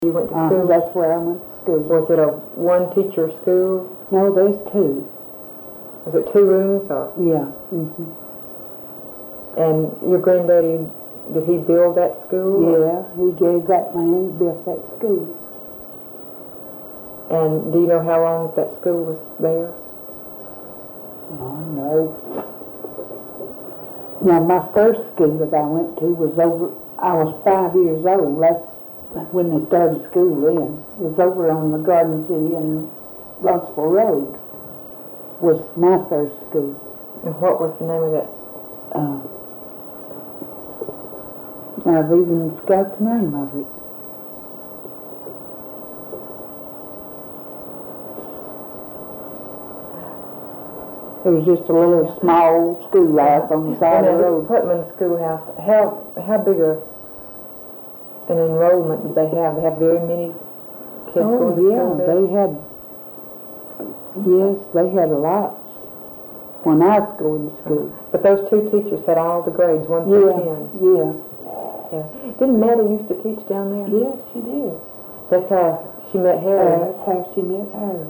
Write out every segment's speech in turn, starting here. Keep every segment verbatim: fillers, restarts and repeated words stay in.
You went to Uh, school? that's where I went to school. Was it a one-teacher school? No, there's two. Was it two rooms or? Yeah. Mm-hmm. And your granddaddy, did he build that school? Yeah, he gave that land, built that school. And do you know how long that school was there? Oh, no. Now, my first school that I went to was over, I was five years old. That's when they started school then. It was over on the Garden City and Rossville Road was my first school. And what was the name of that? Uh, I've even got the name of it. It was just a little small schoolhouse on the side of the road. Putman Schoolhouse, how how big a an enrollment did they have? They have very many kids Oh, going to yeah, school there? they had, yes, they had a lot when I was going to school. But those two teachers had all the grades, one through Yeah, ten. yeah. Yeah. Didn't Maddie used to teach down there? Yes, she did. That's how she met Harry. Uh, that's how she met Harry.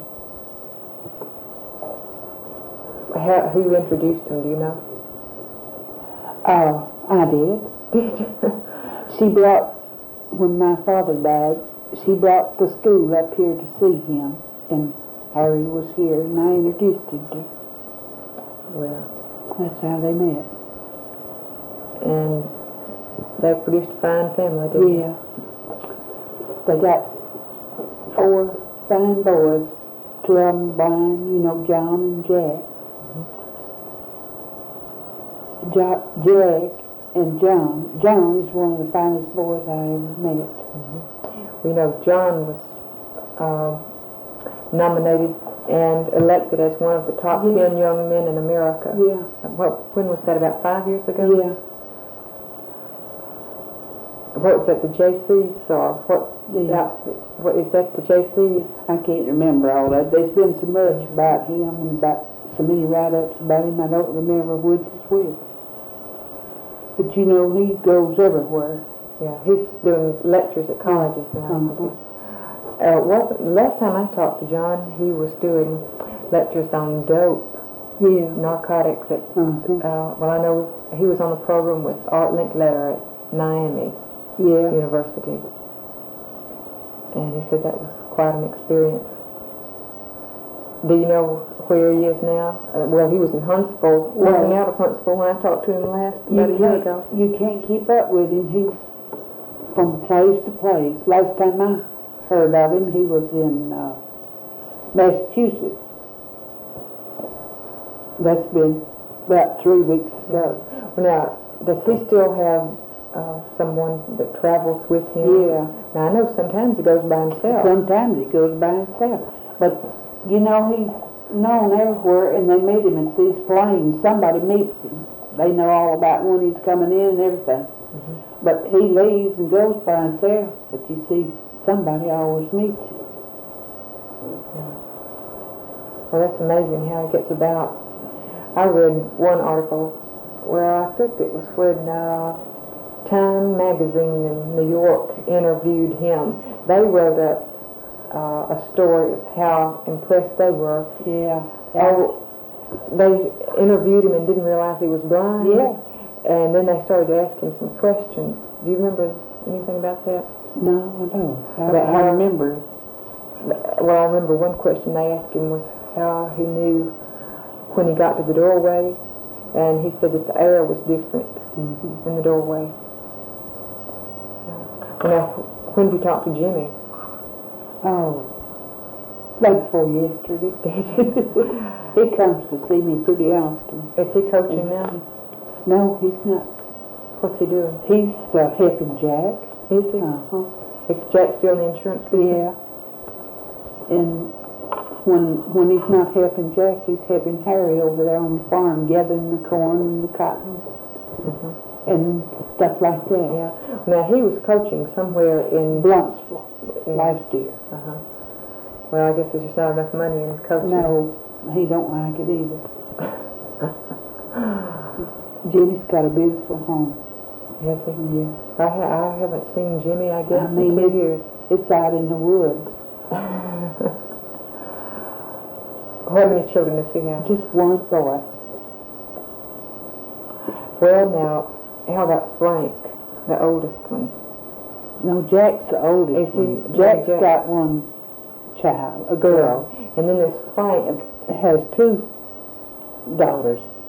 How, who introduced him, do you know? Oh, I did. Did you? She brought, when my father died, she brought the school up here to see him, and Harry was here, and I introduced him to her. Well, That's how they met. and they produced a fine family, didn't they? Yeah. They got four fine boys, two of them blind, you know, John and Jack. Jo- Jack and John. John is one of the finest boys I ever met. Mm-hmm. You know, John was uh, nominated and elected as one of the top Yeah. ten young men in America. Yeah. What, when was that, about five years ago? Yeah. What was that, the J Cs or what? Yeah. That, what is that, the J Cs? I can't remember all that. There's been so much about him and about so many write-ups about him, I don't remember which is which. But you know, he goes everywhere. Yeah, he's doing lectures at colleges now. Uh-huh. Uh, wasn't, last time I talked to John, he was doing lectures on dope, Yeah. narcotics at, Uh-huh. uh, well, I know he was on the program with Art Linkletter at Miami Yeah. University. And he said that was quite an experience. Do you know where he is now? Uh, well, he was in Huntsville, working Well, out of Huntsville when I talked to him last, You about a year can't, ago. you can't keep up with him. He's from place to place. Last time I heard of him, he was in uh, Massachusetts. That's been about three weeks ago. Well, now, does he still have uh, someone that travels with him? Yeah. Now, I know sometimes he goes by himself. Sometimes he goes by himself. But, you know, he's known everywhere, and they meet him at these planes. Somebody meets him. They know all about when he's coming in and everything. Mm-hmm. But he leaves and goes by himself. But you see, somebody always meets him. Yeah. Well, that's amazing how he gets about. I read one article where I think it was when uh, Time magazine in New York interviewed him. They wrote up uh, a story of how impressed they were. Yeah. Oh, they interviewed him and didn't realize he was blind. Yeah. And then they started asking some questions. Do you remember anything about that? No, I don't. I, But I how- remember. Well, I remember one question they asked him was how he knew when he got to the doorway, and he said that the air was different Mm-hmm. in the doorway. Uh, now, when did you talk to Jimmy? Oh, day before yesterday. He comes to see me pretty often. Is he coaching now? No, he's not. What's he doing? He's uh, helping Jack. Is he? Uh-huh. Is Jack still in the insurance business? Yeah. And when when he's not helping Jack, he's helping Harry over there on the farm, gathering the corn and the cotton Mm-hmm. and stuff like that. Yeah. Now, he was coaching somewhere in Blunsville in- last year. Uh-huh. Well, I guess there's just not enough money in coaching. No, he don't like it either. Jimmy's got a beautiful home. Has he? Yeah. I, ha- I haven't seen Jimmy, I guess, I mean, in two it- years. It's out in the woods. How many children does he have? Just one boy. Well, now, how about Frank, the oldest one? No, Jack's the oldest Is he- one. Jack's Jack- got one child, a girl. And then there's Frank. Has two daughters.